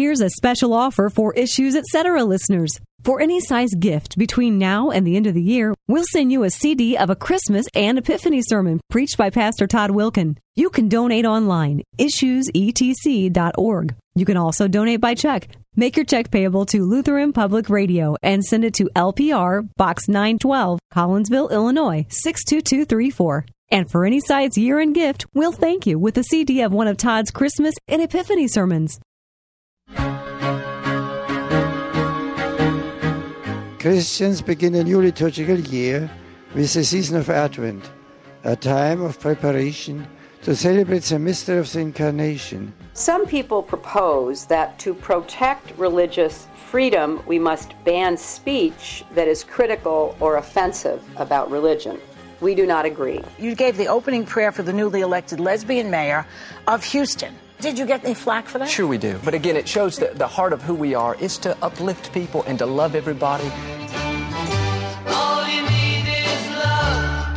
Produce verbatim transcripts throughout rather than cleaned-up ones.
Here's a special offer for Issues Etc. listeners. For any size gift between now and the end of the year, we'll send you a C D of a Christmas and Epiphany sermon preached by Pastor Todd Wilken. You can donate online, issues e t c dot org. You can also donate by check. Make your check payable to Lutheran Public Radio and send it to L P R, Box nine twelve, Collinsville, Illinois, six two two three four. And for any size year-end gift, we'll thank you with a C D of one of Todd's Christmas and Epiphany sermons. Christians begin a new liturgical year with the season of Advent, a time of preparation to celebrate the mystery of the Incarnation. Some people propose that to protect religious freedom, we must ban speech that is critical or offensive about religion. We do not agree. You gave the opening prayer for the newly elected lesbian mayor of Houston. Did you get any flack for that? Sure we do. But again, it shows that the heart of who we are is to uplift people and to love everybody. All you need is love.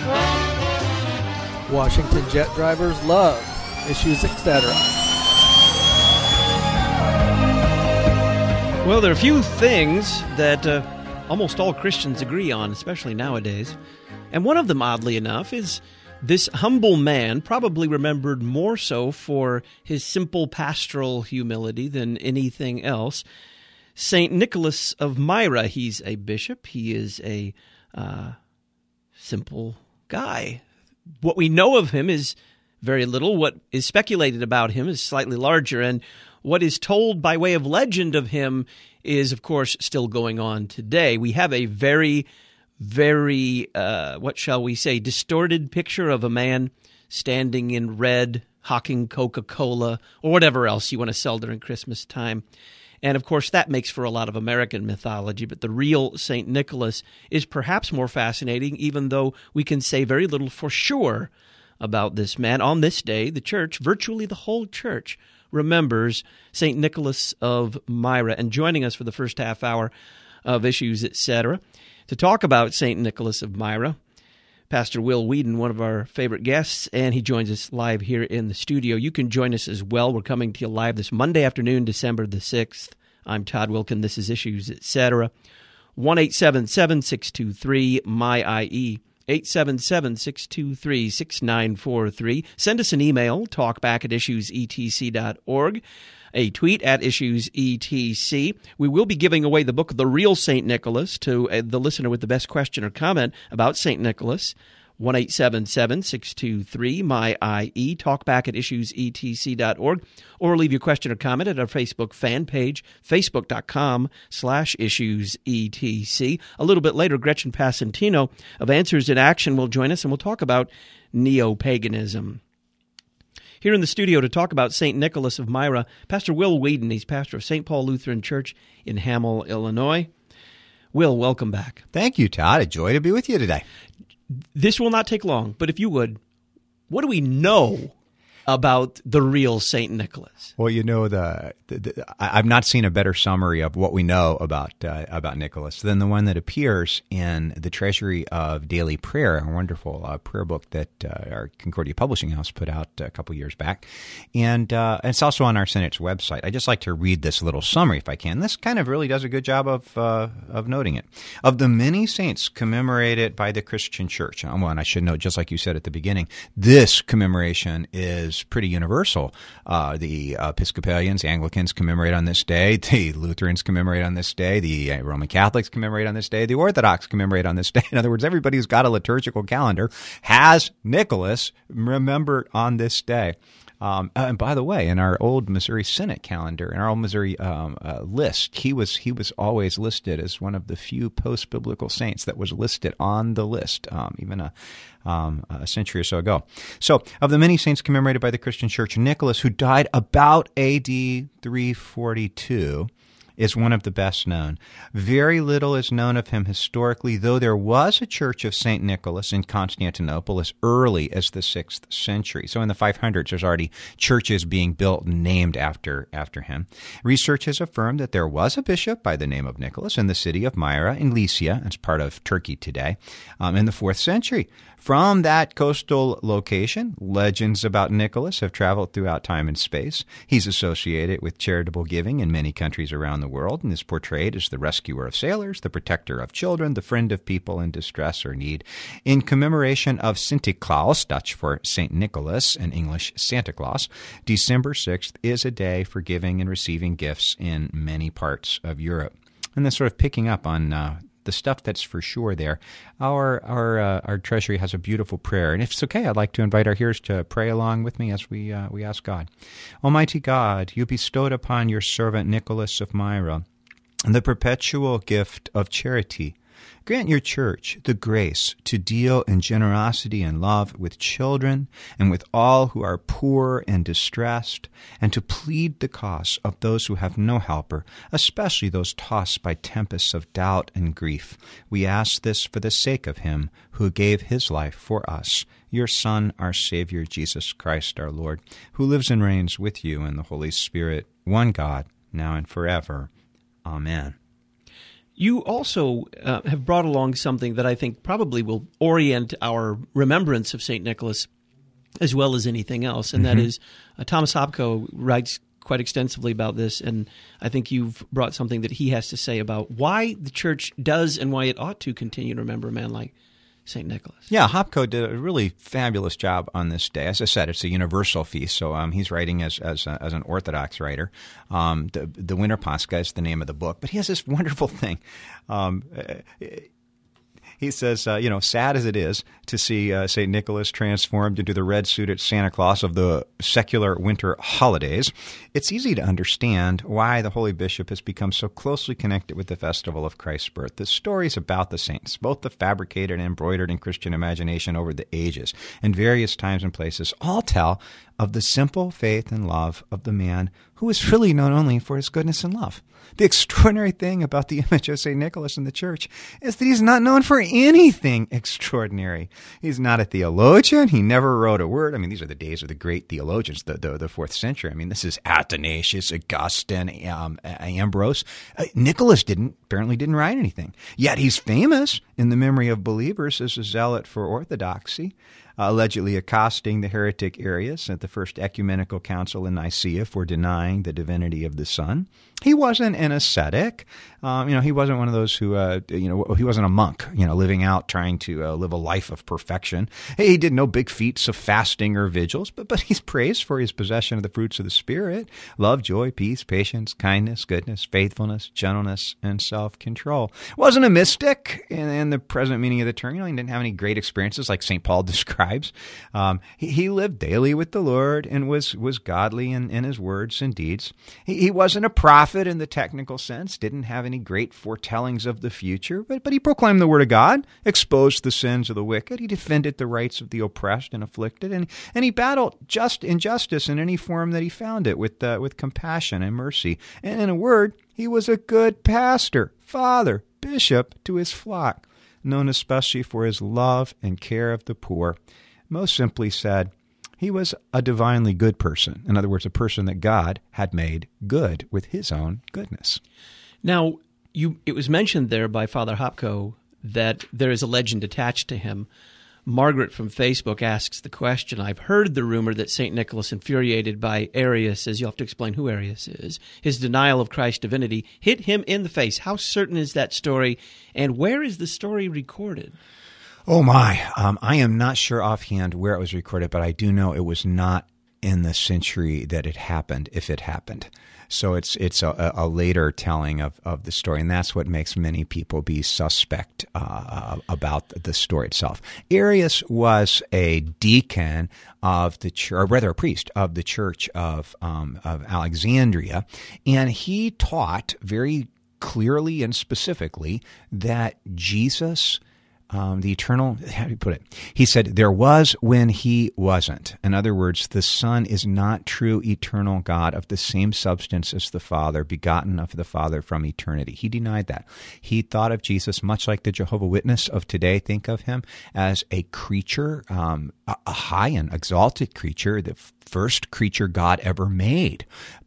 Washington jet drivers love Issues Etc. Well, there are a few things that uh, almost all Christians agree on, especially nowadays. And one of them, oddly enough, is this humble man, probably remembered more so for his simple pastoral humility than anything else, Saint Nicholas of Myra. He's a bishop. He is a uh, simple guy. What we know of him is very little. What is speculated about him is slightly larger. And what is told by way of legend of him is, of course, still going on today. We have a very very, uh, what shall we say, distorted picture of a man standing in red, hawking Coca-Cola, or whatever else you want to sell during Christmas time. And, of course, that makes for a lot of American mythology, but the real Saint Nicholas is perhaps more fascinating, even though we can say very little for sure about this man. On this day, the church, virtually the whole church, remembers Saint Nicholas of Myra. And joining us for the first half hour of Issues Etc., to talk about Saint Nicholas of Myra, Pastor Will Whedon, one of our favorite guests, and he joins us live here in the studio. You can join us as well. We're coming to you live this Monday afternoon, December the sixth. I'm Todd Wilken. This is Issues Etc. one eight seven seven, six two three, M Y I E, eight seven seven, six two three, six nine four three. Send us an email, talkback at issues e t c dot org. A tweet at Issues E T C. We will be giving away the book, The Real Saint Nicholas, to uh, the listener with the best question or comment about Saint Nicholas. one eight seven seven, six two three, M Y I E, talkback at issues e t c dot org, or leave your question or comment at our Facebook fan page, facebook.com slash issuesetc. A little bit later, Gretchen Passantino of Answers in Action will join us, and we'll talk about neo-paganism. Here in the studio to talk about Saint Nicholas of Myra, Pastor Will Whedon. He's pastor of Saint Paul Lutheran Church in Hamel, Illinois. Will, welcome back. Thank you, Todd. A joy to be with you today. This will not take long, but if you would, what do we know about the real Saint Nicholas? Well, you know, the, the, the I've not seen a better summary of what we know about uh, about Nicholas than the one that appears in the Treasury of Daily Prayer, a wonderful uh, prayer book that uh, our Concordia Publishing House put out a couple years back, and uh, it's also on our Senate's website. I just like to read this little summary if I can. This kind of really does a good job of uh, of noting it. Of the many saints commemorated by the Christian Church, well, and I should note, just like you said at the beginning, this commemoration is pretty universal. Uh, the Episcopalians, Anglicans commemorate on this day. The Lutherans commemorate on this day. The Roman Catholics commemorate on this day. The Orthodox commemorate on this day. In other words, everybody who's got a liturgical calendar has Nicholas remembered on this day. Um, and by the way, in our old Missouri Synod calendar, in our old Missouri um, uh, list, he was he was always listed as one of the few post-biblical saints that was listed on the list, um, even a, um, a century or so ago. So, of the many saints commemorated by the Christian Church, Nicholas, who died about A D three forty-two, is one of the best known. Very little is known of him historically, though there was a church of Saint Nicholas in Constantinople as early as the sixth century. So in the five hundreds, there's already churches being built named after, after him. Research has affirmed that there was a bishop by the name of Nicholas in the city of Myra in Lycia, as part of Turkey today, um, in the fourth century. From that coastal location, legends about Nicholas have traveled throughout time and space. He's associated with charitable giving in many countries around the world and is portrayed as the rescuer of sailors, the protector of children, the friend of people in distress or need. In commemoration of Sinterklaas, Dutch for Saint Nicholas and English Santa Claus, December sixth is a day for giving and receiving gifts in many parts of Europe. And then sort of picking up on uh, the stuff that's for sure there, our our uh, our treasury has a beautiful prayer. And if it's okay, I'd like to invite our hearers to pray along with me as we uh, we ask God. Almighty God, you bestowed upon your servant Nicholas of Myra the perpetual gift of charity. Grant your church the grace to deal in generosity and love with children and with all who are poor and distressed, and to plead the cause of those who have no helper, especially those tossed by tempests of doubt and grief. We ask this for the sake of him who gave his life for us, your Son, our Savior, Jesus Christ, our Lord, who lives and reigns with you in the Holy Spirit, one God, now and forever. Amen. You also uh, have brought along something that I think probably will orient our remembrance of Saint Nicholas as well as anything else, and mm-hmm. that is uh, Thomas Hopko writes quite extensively about this, and I think you've brought something that he has to say about why the Church does and why it ought to continue to remember a man like Saint Nicholas. Yeah, Hopko did a really fabulous job on this day. As I said, it's a universal feast, so um, he's writing as as, a, as an Orthodox writer. Um, the, the Winter Pascha is the name of the book, but he has this wonderful thing. Um, He says, uh, you know, sad as it is to see uh, Saint Nicholas transformed into the red-suited Santa Claus of the secular winter holidays, it's easy to understand why the Holy Bishop has become so closely connected with the festival of Christ's birth. The stories about the saints, both the fabricated and embroidered in Christian imagination over the ages and various times and places, all tell of the simple faith and love of the man who is really known only for his goodness and love. The extraordinary thing about the image of Saint Nicholas in the Church is that he's not known for anything extraordinary. He's not a theologian. He never wrote a word. I mean, these are the days of the great theologians, the the, the fourth century. I mean, this is Athanasius, Augustine, um, Ambrose. Uh, Nicholas didn't apparently didn't write anything. Yet he's famous in the memory of believers as a zealot for orthodoxy, Uh, allegedly accosting the heretic Arius at the First Ecumenical Council in Nicaea for denying the divinity of the Son. He wasn't an ascetic. Um, you know, he wasn't one of those who, uh, you know, he wasn't a monk, you know, living out, trying to uh, live a life of perfection. He did no big feats of fasting or vigils, but, but he's praised for his possession of the fruits of the Spirit: love, joy, peace, patience, kindness, goodness, faithfulness, gentleness, and self-control. Wasn't a mystic in, in the present meaning of the term. You know, he didn't have any great experiences like Saint Paul describes. Um, he, he lived daily with the Lord and was was godly in, in his words and deeds. He, he wasn't a prophet in the technical sense, didn't have any great foretellings of the future, but, but he proclaimed the word of God, exposed the sins of the wicked, he defended the rights of the oppressed and afflicted, and, and he battled just injustice in any form that he found it with, uh, with compassion and mercy. And in a word, he was a good pastor, father, bishop to his flock, known especially for his love and care of the poor. Most simply said, he was a divinely good person. In other words, a person that God had made good with his own goodness. Now, you it was mentioned there by Father Hopko that there is a legend attached to him. Margaret from Facebook asks the question, I've heard the rumor that Saint Nicholas, infuriated by Arius, as you'll have to explain who Arius is, his denial of Christ's divinity, hit him in the face. How certain is that story, and where is the story recorded? Oh, my. Um, I am not sure offhand where it was recorded, but I do know it was not in the century that it happened, if it happened. So it's it's a, a later telling of, of the story, and that's what makes many people be suspect uh, about the story itself. Arius was a deacon of the church, or rather a priest of the Church of um, of Alexandria, and he taught very clearly and specifically that Jesus, Um, the eternal, how do you put it? He said, there was when he wasn't. In other words, the Son is not true eternal God of the same substance as the Father, begotten of the Father from eternity. He denied that. He thought of Jesus much like the Jehovah's Witness of today think of him as a creature, um, a high and exalted creature, the first creature God ever made. But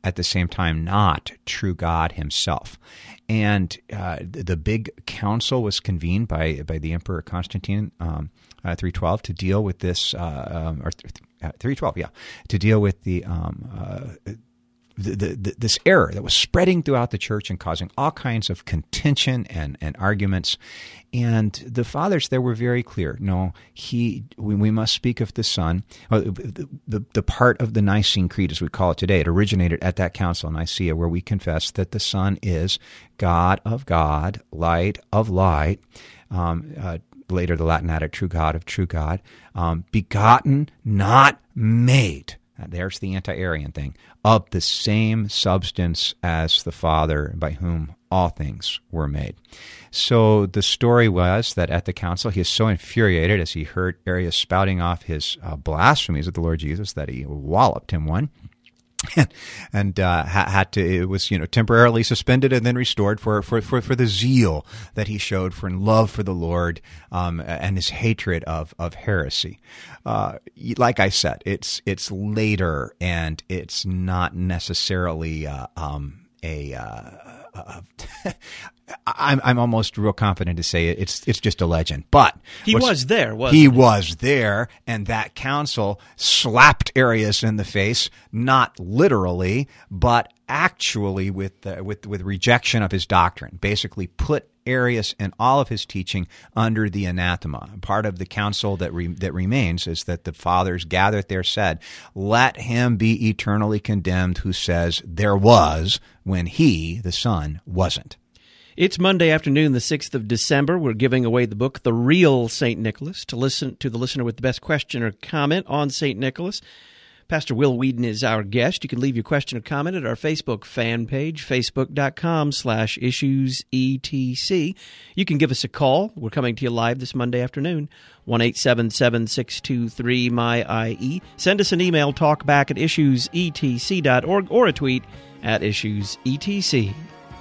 at the same time not true God himself. And uh, the big council was convened by by the Emperor Constantine, um, uh, three twelve, to deal with this, uh, um, or th- uh, three twelve, yeah, to deal with the, um, uh, the, the, the this error that was spreading throughout the church and causing all kinds of contention and, and arguments. And the fathers there were very clear. No, he we, we must speak of the Son. Well, the, the, the part of the Nicene Creed, as we call it today, it originated at that council in Nicaea, where we confess that the Son is God of God, light of light. Um, uh, later, the Latin added true God of true God, um, begotten, not made. There's the anti-Arian thing, of the same substance as the Father, by whom all things were made. So the story was that at the council, he is so infuriated as he heard Arius spouting off his uh, blasphemies at the Lord Jesus that he walloped him one. And, and uh, had to, it was, you know, temporarily suspended and then restored for, for, for, for the zeal that he showed for love for the Lord, um, and his hatred of, of heresy. Uh, like I said, it's, it's later and it's not necessarily, uh, um, a, uh, uh I'm I'm almost real confident to say it's it's just a legend. But he was there, wasn't he? He was there, and that council slapped Arius in the face, not literally, but actually with uh, with with rejection of his doctrine. Basically, put Arius and all of his teaching under the anathema. Part of the council that re, that remains is that the fathers gathered there said, "Let him be eternally condemned who says there was when he, the Son, wasn't." It's Monday afternoon, the sixth of December. We're giving away the book, The Real Saint Nicholas, to listen to the listener with the best question or comment on Saint Nicholas. Pastor Will Weedon is our guest. You can leave your question or comment at our Facebook fan page, facebook.com slash issues etc. You can give us a call. We're coming to you live this Monday afternoon, one eight seven seven, six two three, M Y I E. Send us an email, talkback at issues e t c dot org, or a tweet at issues e t c.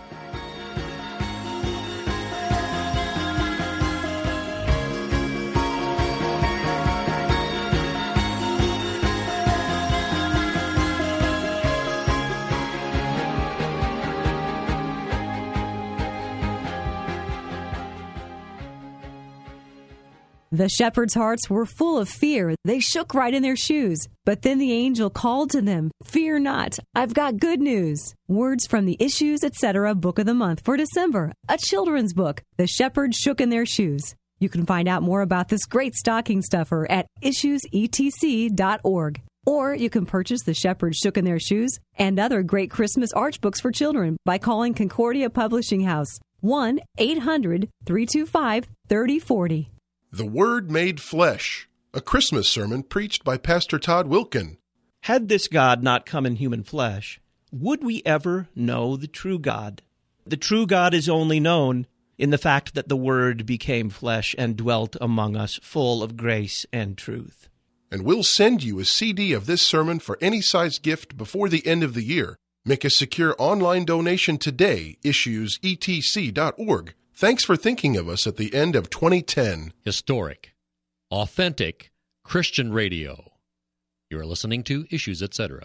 The shepherds' hearts were full of fear. They shook right in their shoes. But then the angel called to them, "Fear not, I've got good news." Words from the Issues, et cetera Book of the Month for December, a children's book. The shepherds shook in their shoes. You can find out more about this great stocking stuffer at issues e t c dot org. Or you can purchase The Shepherds Shook in Their Shoes and other great Christmas arch books for children by calling Concordia Publishing House, one eight hundred, three two five, three oh four oh. The Word Made Flesh, a Christmas sermon preached by Pastor Todd Wilken. Had this God not come in human flesh, would we ever know the true God? The true God is only known in the fact that the Word became flesh and dwelt among us, full of grace and truth. And we'll send you a C D of this sermon for any size gift before the end of the year. Make a secure online donation today, issues e t c dot org. Thanks for thinking of us at the end of twenty ten. Historic, authentic Christian radio. You are listening to Issues, et cetera.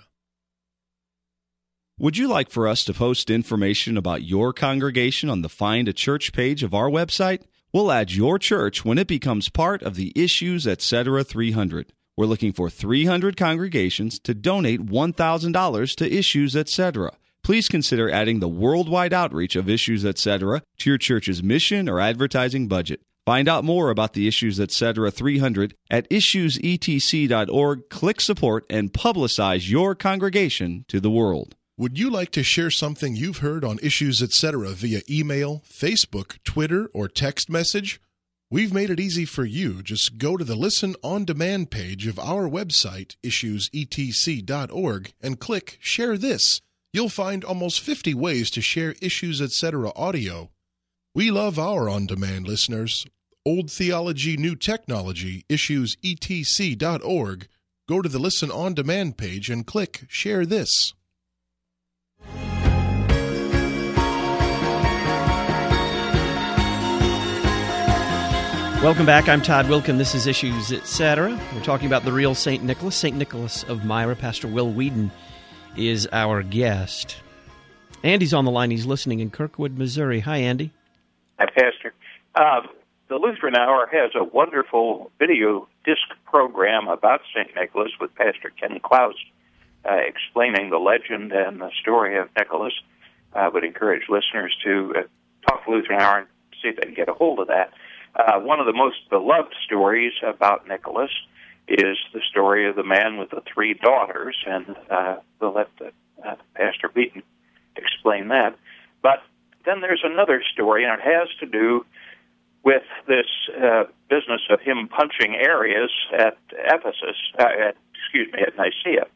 Would you like for us to post information about your congregation on the Find a Church page of our website? We'll add your church when it becomes part of the Issues, et cetera three hundred. We're looking for three hundred congregations to donate one thousand dollars to Issues, et cetera. Please consider adding the worldwide outreach of Issues, et cetera to your church's mission or advertising budget. Find out more about the Issues, et cetera three hundred at issues e t c dot org. Click support and publicize your congregation to the world. Would you like to share something you've heard on Issues, et cetera via email, Facebook, Twitter, or text message? We've made it easy for you. Just go to the Listen On Demand page of our website, issues e t c dot org, and click Share This. You'll find almost fifty ways to share Issues, et cetera audio. We love our on-demand listeners. Old Theology, New Technology, issues e t c dot org. Go to the Listen On Demand page and click Share This. Welcome back. I'm Todd Wilken. This is Issues, et cetera. We're talking about the real Saint Nicholas, Saint Nicholas of Myra. Pastor Will Weedon is our guest. Andy's on the line. He's listening in Kirkwood, Missouri. Hi, Andy. Hi, Pastor. Um, the Lutheran Hour has a wonderful video disc program about Saint Nicholas with Pastor Ken Klaus uh, explaining the legend and the story of Nicholas. I would encourage listeners to uh, talk to Lutheran Hour and see if they can get a hold of that. Uh, one of the most beloved stories about Nicholas is the story of the man with the three daughters, and uh, we'll let the, uh, Pastor Beaton explain that. But then there's another story, and it has to do with this uh, business of him punching Arius at Ephesus, uh, at, excuse me, at Nicaea.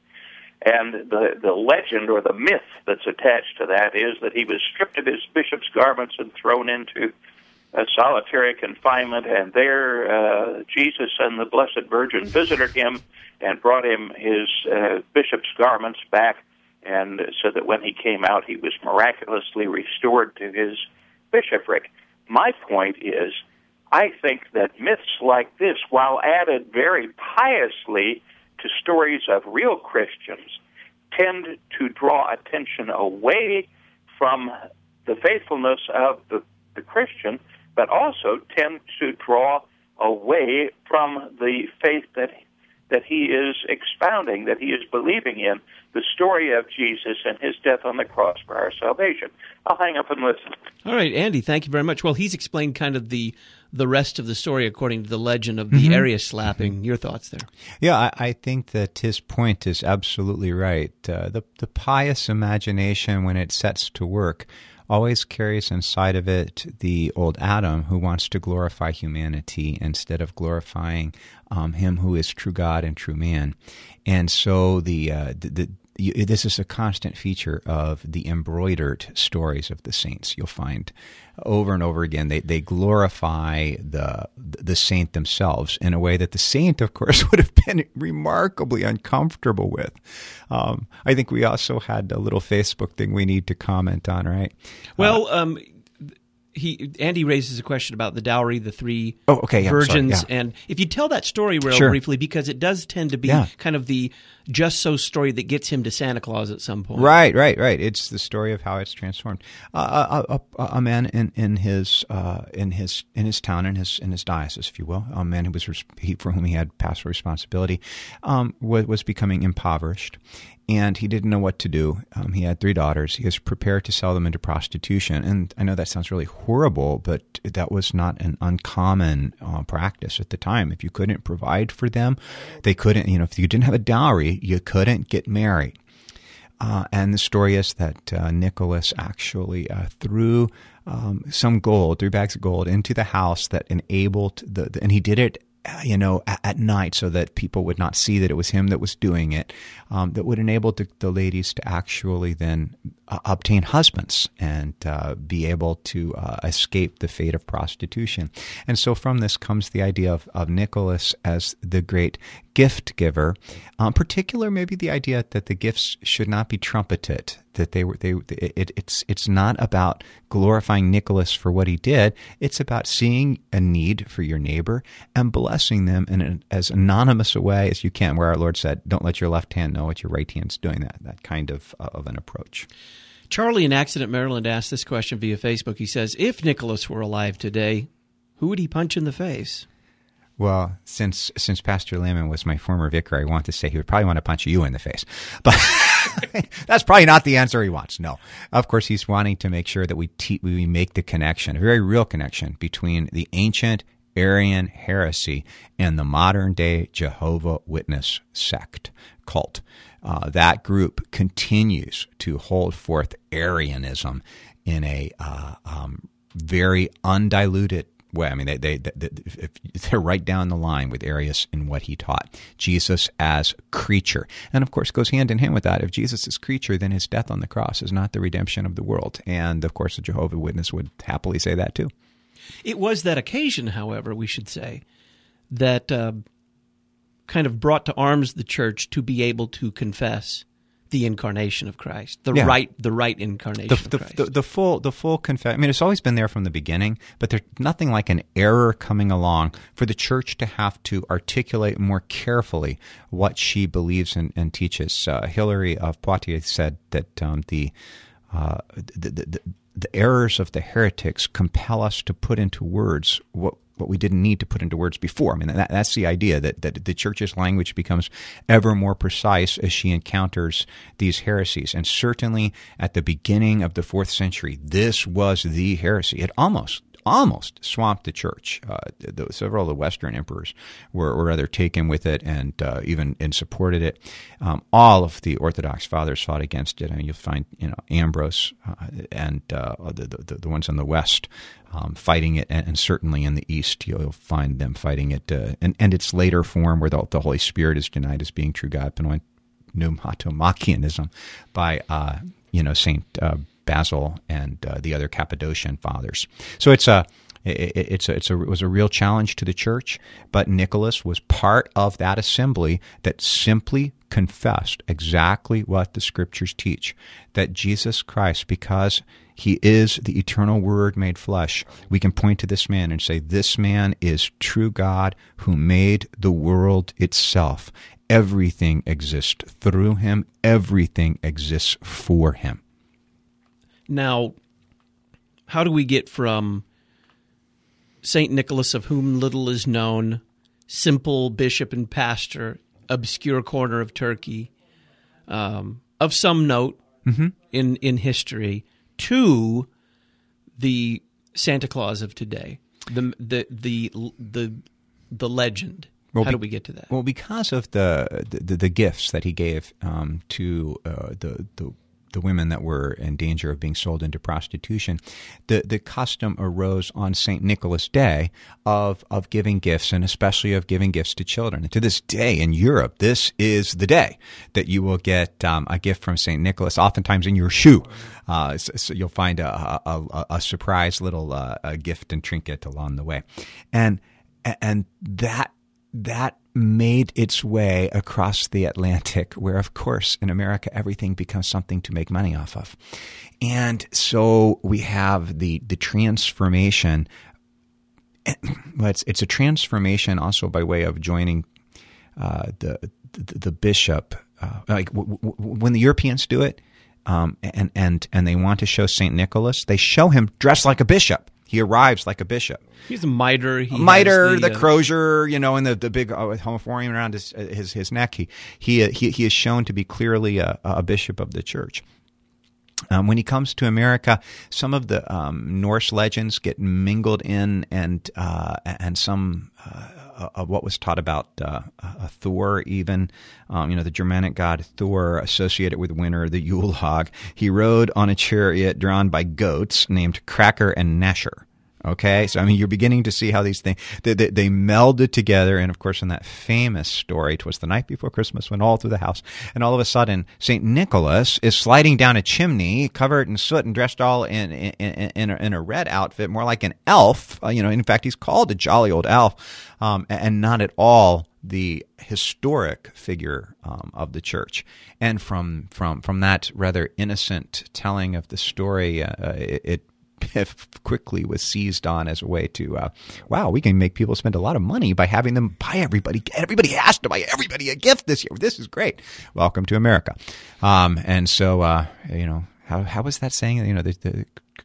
And the, the legend or the myth that's attached to that is that he was stripped of his bishop's garments and thrown into a solitary confinement, and there uh, Jesus and the Blessed Virgin visited him and brought him his uh, bishop's garments back, and so that when he came out, he was miraculously restored to his bishopric. My point is, I think that myths like this, while added very piously to stories of real Christians, tend to draw attention away from the faithfulness of the, the Christian, but also tend to draw away from the faith that that he is expounding, that he is believing in, the story of Jesus and his death on the cross for our salvation. I'll hang up and listen. All right, Andy, thank you very much. Well, he's explained kind of the the rest of the story according to the legend of the Mm-hmm. Arius slapping. Your thoughts there? Yeah, I, I think that his point is absolutely right. Uh, the, the pious imagination, when it sets to work, always carries inside of it the old Adam who wants to glorify humanity instead of glorifying um, him who is true God and true man. And so the, uh, the, the you, this is a constant feature of the embroidered stories of the saints. You'll find over and over again they, they glorify the the saint themselves in a way that the saint, of course, would have been remarkably uncomfortable with. Um, I think we also had a little Facebook thing we need to comment on, right? Well, uh, um, he Andy raises a question about the dowry, the three oh, okay, yeah, virgins, sorry, yeah. and if you tell that story real Sure. briefly, because it does tend to be Yeah. kind of the just so story that gets him to Santa Claus at some point. Right, right, right. It's the story of how it's transformed. Uh, a, a, a man in in his uh, in his in his town, in his in his diocese, if you will, a man who was he, for whom he had pastoral responsibility, um, was, was becoming impoverished. And he didn't know what to do. Um, he had three daughters. He was prepared to sell them into prostitution. And I know that sounds really horrible, but that was not an uncommon uh, practice at the time. If you couldn't provide for them, they couldn't, you know, if you didn't have a dowry, you couldn't get married. Uh, and the story is that uh, Nicholas actually uh, threw um, some gold, three bags of gold, into the house that enabled the, the and he did it you know, at, at night so that people would not see that it was him that was doing it, um, that would enable the, the ladies to actually then uh, obtain husbands and uh, be able to uh, escape the fate of prostitution. And so from this comes the idea of, of Nicholas as the great gift giver, um, particular maybe the idea that the gifts should not be trumpeted, that they were they it, it's it's not about glorifying Nicholas for what he did. It's about seeing a need for your neighbor and blessing them in an, as anonymous a way as you can, where our Lord said, don't let your left hand know what your right hand's doing, that that kind of of an approach. Charlie in Accident, Maryland asked this question via Facebook. He says, if Nicholas were alive today, who would he punch in the face? Well, since since Pastor Lehman was my former vicar, I want to say he would probably want to punch you in the face. But that's probably not the answer he wants. No. Of course, he's wanting to make sure that we te- we make the connection, a very real connection, between the ancient Arian heresy and the modern-day Jehovah Witness sect, cult. Uh, that group continues to hold forth Arianism in a uh, um, very undiluted way. I mean, they, they, they, they're right down the line with Arius in what he taught. Jesus as creature. And of course, goes hand in hand with that. If Jesus is creature, then his death on the cross is not the redemption of the world. And of course, the Jehovah's Witness would happily say that too. It was that occasion, however, we should say, that uh, kind of brought to arms the church to be able to confess the incarnation of Christ, the Yeah. right, the right incarnation The, of the, Christ. the, the full, the full confession. I mean, it's always been there from the beginning, but there's nothing like an error coming along for the church to have to articulate more carefully what she believes and, and teaches. Uh, Hilary of Poitiers said that um, the, uh, the, the, the the errors of the heretics compel us to put into words what what we didn't need to put into words before. I mean, that, that's the idea, that, that the church's language becomes ever more precise as she encounters these heresies. And certainly at the beginning of the fourth century, this was the heresy. It almost almost swamped the church. Uh, the, several of the Western emperors were, were rather taken with it and uh, even and supported it. Um, all of the Orthodox fathers fought against it. I mean, you'll find, you know, Ambrose uh, and uh, the, the the ones in the West um, fighting it, and, and certainly in the East you'll find them fighting it. Uh, and, and its later form, where the, the Holy Spirit is denied as being true God, pneumatomachienism, by uh, you know Saint uh, Basil and uh, the other Cappadocian fathers. So it's a it, it's a, it's a, it was a real challenge to the church, but Nicholas was part of that assembly that simply confessed exactly what the Scriptures teach, that Jesus Christ, because he is the eternal Word made flesh, we can point to this man and say, this man is true God who made the world itself. Everything exists through him. Everything exists for him. Now, how do we get from Saint Nicholas, of whom little is known, simple bishop and pastor, obscure corner of Turkey, um, of some note mm-hmm. in, in history, to the Santa Claus of today, the the the the, the legend? Well, how be, do we get to that? Well, because of the the, the gifts that he gave um, to uh, the the the women that were in danger of being sold into prostitution, the the custom arose on Saint Nicholas Day of of giving gifts, and especially of giving gifts to children. And to this day in Europe, this is the day that you will get um, a gift from Saint Nicholas, oftentimes in your shoe. Uh, so, so you'll find a, a, a surprise little uh, a gift and trinket along the way, and and that that made its way across the Atlantic, where, of course, in America, everything becomes something to make money off of. And so we have the the transformation. Well, it's, it's a transformation also by way of joining uh, the, the the bishop. Uh, like w- w- when the Europeans do it, um, and and and they want to show Saint Nicholas, they show him dressed like a bishop. He arrives like a bishop. He's a mitre. He a mitre, the, the uh, crozier, you know, and the the big uh, homophorium around his his his neck. He he he, he is shown to be clearly a, a bishop of the church. Um, when he comes to America, some of the um, Norse legends get mingled in, and uh, and some uh, of what was taught about uh, uh, Thor, even um, you know the Germanic god Thor, associated with winter, the Yule hog. He rode on a chariot drawn by goats named Cracker and Nesher. Okay, so I mean, you're beginning to see how these things they, they, they melded together, and of course, in that famous story, 'twas the night before Christmas, went all through the house, and all of a sudden, Saint Nicholas is sliding down a chimney, covered in soot and dressed all in in, in, in, a, in a red outfit, more like an elf. Uh, you know, in fact, he's called a jolly old elf, um, and not at all the historic figure um, of the church. And from from from that rather innocent telling of the story, uh, it. it quickly was seized on as a way to, uh, wow, we can make people spend a lot of money by having them buy everybody. Everybody has to buy everybody a gift this year. This is great. Welcome to America. Um, and so, uh, you know, how how was that saying? You know, the, the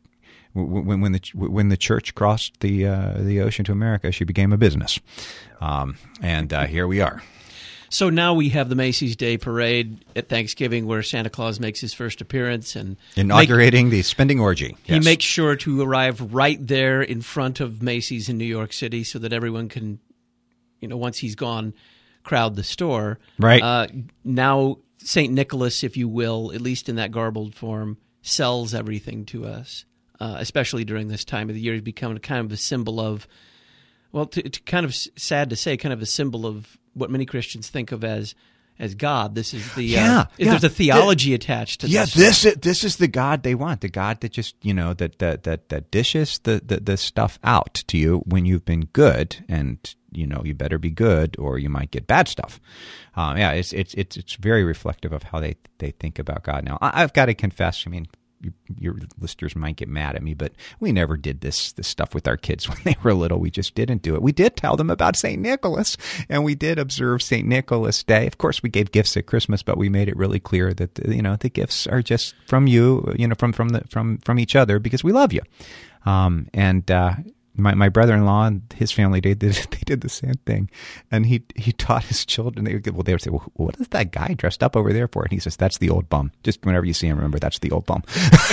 when when the when the church crossed the uh, the ocean to America, she became a business. Um, and uh, here we are. So now we have the Macy's Day Parade at Thanksgiving, where Santa Claus makes his first appearance and inaugurating make, the spending orgy. He yes. makes sure to arrive right there in front of Macy's in New York City, so that everyone can, you know, once he's gone, crowd the store. Right. Uh, now Saint Nicholas, if you will, at least in that garbled form, sells everything to us, uh, especially during this time of the year. He's become kind of a symbol of, well, to, to kind of sad to say, kind of a symbol of what many Christians think of as as God. This is the yeah, uh, yeah. there's a theology the, attached to yeah, this. Yeah, this is, this is the God they want. The God that just you know that that that, that dishes the, the the stuff out to you when you've been good, and you know you better be good or you might get bad stuff. Um, yeah, it's it's it's it's very reflective of how they they think about God. Now, I, I've got to confess. I mean, your listeners might get mad at me, but we never did this this stuff with our kids when they were little. We just didn't do it. We did tell them about Saint Nicholas, and we did observe Saint Nicholas Day. Of course, we gave gifts at Christmas, but we made it really clear that you know the gifts are just from you, you know, from from the from from each other because we love you. Um, and uh, my my brother-in-law and his family they did they did the same thing, and he he taught his children. They would well they would say, well, what is that guy dressed up over there for? And he says, that's the old bum. Just whenever you see him, remember that's the old bum.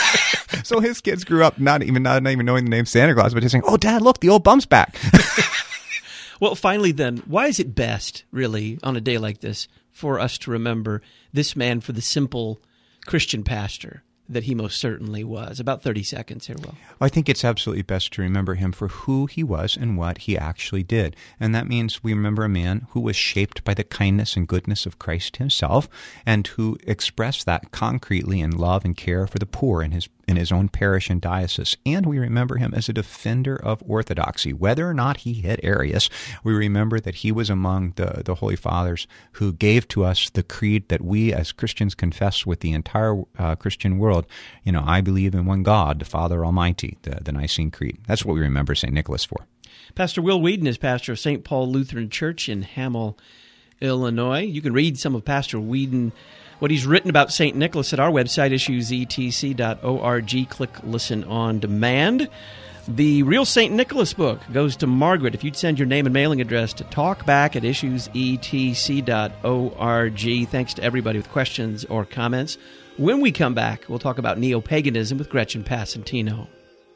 So his kids grew up not even not, not even knowing the name Santa Claus, but just saying, oh, Dad, look, the old bum's back. Well, finally, then, why is it best, really, on a day like this, for us to remember this man for the simple Christian pastor that he most certainly was? About thirty seconds here, Will. I think it's absolutely best to remember him for who he was and what he actually did. And that means we remember a man who was shaped by the kindness and goodness of Christ himself and who expressed that concretely in love and care for the poor in his in his own parish and diocese. And we remember him as a defender of orthodoxy. Whether or not he hit Arius, we remember that he was among the, the Holy Fathers who gave to us the creed that we as Christians confess with the entire uh, Christian world. You know, I believe in one God, the Father Almighty, the, the Nicene Creed. That's what we remember Saint Nicholas for. Pastor Will Weedon is pastor of Saint Paul Lutheran Church in Hamel, Illinois. You can read some of Pastor Weedon, what he's written about Saint Nicholas at our website, issues e t c dot org. Click Listen on Demand. The Real Saint Nicholas book goes to Margaret. If you'd send your name and mailing address to talkback at issues e t c dot org. Thanks to everybody with questions or comments. When we come back, we'll talk about neo-paganism with Gretchen Passantino.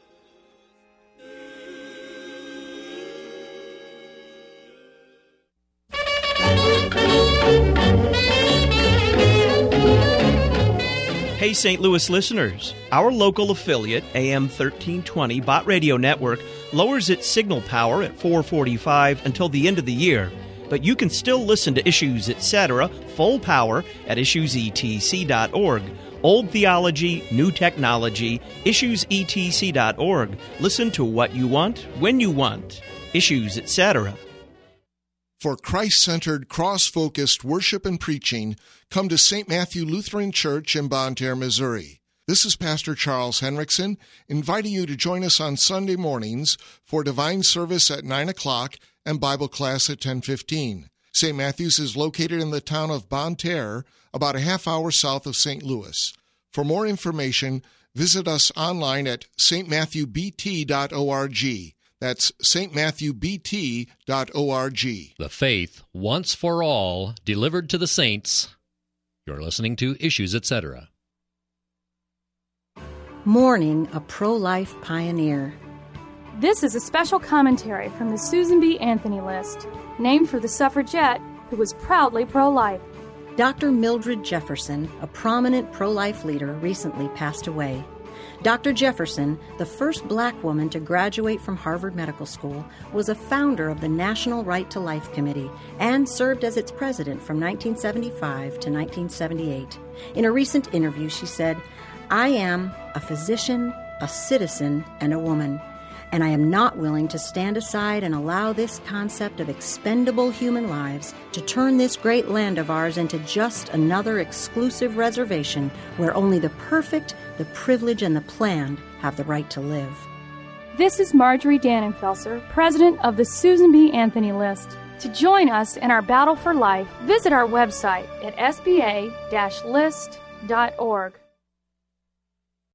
Hey, Saint Louis listeners, our local affiliate, A M thirteen twenty Bott Radio Network, lowers its signal power at four forty-five until the end of the year. But you can still listen to Issues, et cetera, full power at issues e t c dot org. Old theology, new technology, issues e t c dot org. Listen to what you want, when you want. Issues, et cetera. For Christ-centered, cross-focused worship and preaching, come to Saint Matthew Lutheran Church in Bonne Terre, Missouri. This is Pastor Charles Henriksen, inviting you to join us on Sunday mornings for divine service at nine o'clock and Bible class at ten fifteen. Saint Matthew's is located in the town of Bonne Terre, about a half hour south of Saint Louis. For more information, visit us online at s t matthew b t dot org. That's s t matthew b t dot org. The faith, once for all, delivered to the saints. You're listening to Issues, et cetera. Mourning a pro-life pioneer. This is a special commentary from the Susan B. Anthony List, named for the suffragette who was proudly pro-life. Doctor Mildred Jefferson, a prominent pro-life leader, recently passed away. Doctor Jefferson, the first black woman to graduate from Harvard Medical School, was a founder of the National Right to Life Committee and served as its president from nineteen seventy-five to nineteen seventy-eight. In a recent interview, she said, "I am a physician, a citizen, and a woman, and I am not willing to stand aside and allow this concept of expendable human lives to turn this great land of ours into just another exclusive reservation where only the perfect, the privileged, and the planned have the right to live." This is Marjorie Dannenfelser, president of the Susan B. Anthony List. To join us in our battle for life, visit our website at s b a dash list dot org.